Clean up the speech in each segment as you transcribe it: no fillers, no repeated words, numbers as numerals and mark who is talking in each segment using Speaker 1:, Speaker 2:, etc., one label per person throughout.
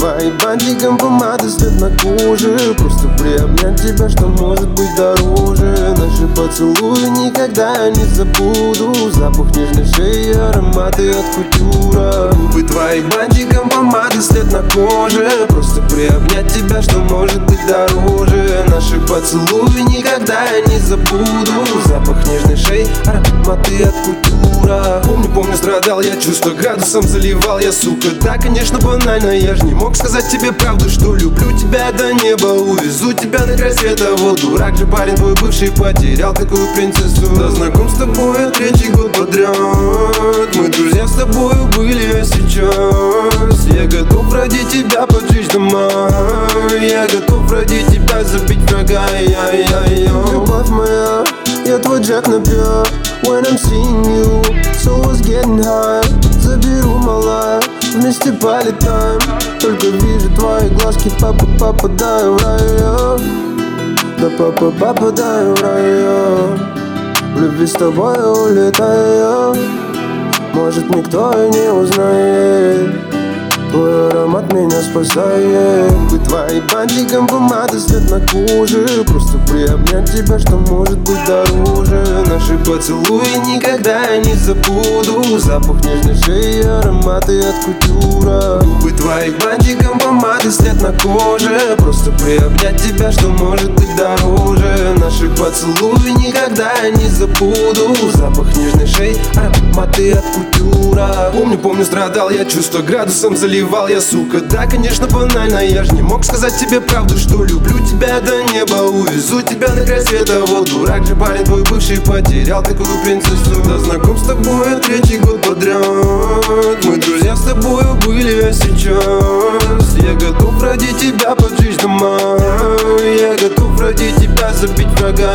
Speaker 1: твоим бантиком помады след на коже. Просто приобнять тебя, что может быть дороже. Наши поцелуи никогда я не забуду. Запах нежной шеи, ароматы от кутюра. Губы твоим бантиком помады след на коже. Просто приобнять тебя, что может быть дороже. Наши поцелуи никогда я не забуду. Запах нежной шеи, ароматы от кутюра. Помню, страдал я, чувства градусом заливал я, сука. Да, конечно, банально, я ж не мог сказать тебе правду, что люблю тебя до неба. Увезу тебя на край света, вот дурак же парень твой бывший, потерял такую принцессу. Да, знаком с тобой третий год подряд. Мы друзья с тобою были, а сейчас я готов ради тебя поджечь дома. Я готов ради тебя забить врага. Любовь моя, я твой Джек напья. When I'm seeing you, soul's getting high. Заберу мала, вместе полетаем. Только вижу твои глазки, папа, попадаю в рай. Да, папа, попадаю в рай. В любви с тобой улетаю. Может, никто и не узнает. Твой аромат меня спасает. Губы твои бантиком помады след на коже. Просто приобнять тебя, что может быть дороже. Наши поцелуи никогда я не забуду. Запах нежной шеи, ароматы от кутюра. Губы твои бантиком помады след на коже. Просто приобнять тебя, что может быть дороже. Наши поцелуи никогда я не забуду. Запах нежной шеи, ароматы от кутюра. Помню, страдал я, чувства градусом заливал я, сука. Да, конечно, банально, я ж не мог сказать тебе правду, что люблю тебя до неба. Увезу тебя на край света, вот дурак же парень твой бывший, потерял такую принцессу. Да, знаком с тобой третий год подряд. Мы друзья с тобою были, а сейчас я готов ради тебя поджечь дома. Я готов ради тебя забить врага.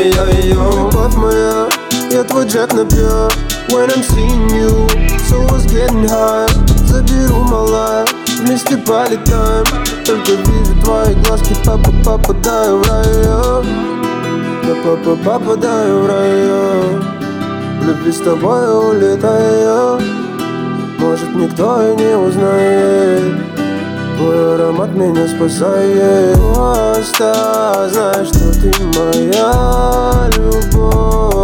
Speaker 1: Любовь моя, я твой Джек напья. When I'm seeing you, soul's getting high. Заберу мала, вместе полетаем. Только вижу твои глазки, папа, попадаю в рай. Да, папа, попадаю в рай. В любви с тобой улетаю. Может, никто и не узнает. Твой аромат меня спасает. Просто знай, что ты моя любовь.